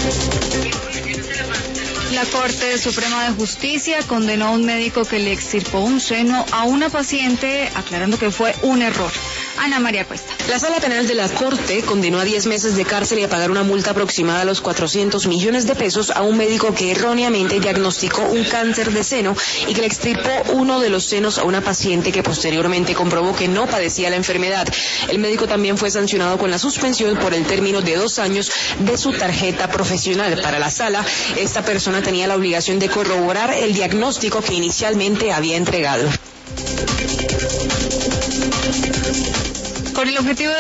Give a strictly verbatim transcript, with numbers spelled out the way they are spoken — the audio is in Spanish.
La Corte Suprema de Justicia condenó a un médico que le extirpó un seno a una paciente, aclarando que fue un error. Ana María Cuesta. La Sala Penal de la Corte condenó a diez meses de cárcel y a pagar una multa aproximada a los cuatrocientos millones de pesos a un médico que erróneamente diagnosticó un cáncer de seno y que le extirpó uno de los senos a una paciente que posteriormente comprobó que no padecía la enfermedad. El médico también fue sancionado con la suspensión por el término de dos años de su tarjeta profesional. Para la Sala, esta persona tenía la obligación de corroborar el diagnóstico que inicialmente había entregado. Con el objetivo de